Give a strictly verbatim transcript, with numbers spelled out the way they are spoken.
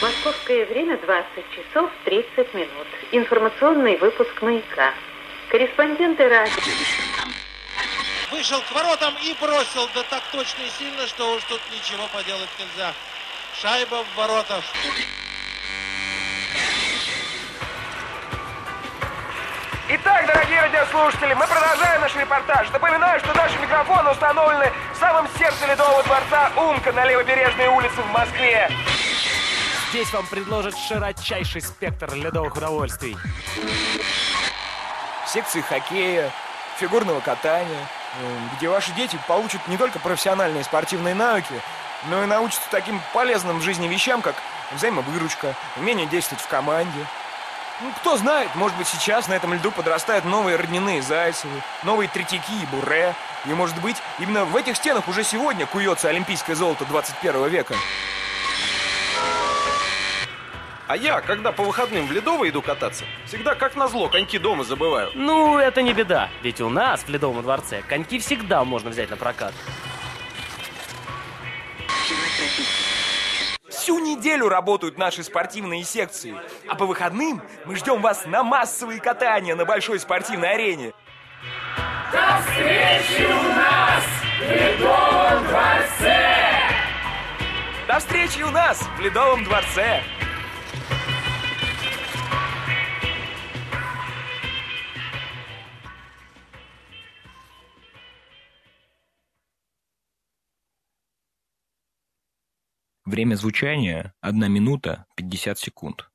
Московское время двадцать часов тридцать минут. Информационный выпуск «Маяка». Корреспонденты радио. Вышел к воротам и бросил, да так точно и сильно, что уж тут ничего поделать нельзя. Шайба в воротах. Итак, дорогие радиослушатели, мы продолжаем наш репортаж. Напоминаю, что наши микрофоны установлены в самом сердце Ледового дворца «Умка» на Левобережной улице в Москве. Здесь вам предложат широчайший спектр ледовых удовольствий. Секции хоккея, фигурного катания, где ваши дети получат не только профессиональные спортивные навыки, но и научатся таким полезным в жизни вещам, как взаимовыручка, умение действовать в команде. Ну, кто знает, может быть, сейчас на этом льду подрастают новые родняные зайцевы, новые третьяки и буре. И, может быть, именно в этих стенах уже сегодня куется олимпийское золото двадцать первого века. А я, когда по выходным в Ледово иду кататься, всегда, как назло, коньки дома забываю. Ну, это не беда, ведь у нас в Ледовом дворце коньки всегда можно взять на прокат. Всю неделю работают наши спортивные секции, а по выходным мы ждем вас на массовые катания на большой спортивной арене. До встречи у нас в Ледовом дворце! До встречи у нас в Ледовом дворце! Время звучания — одна минута пятьдесят секунд.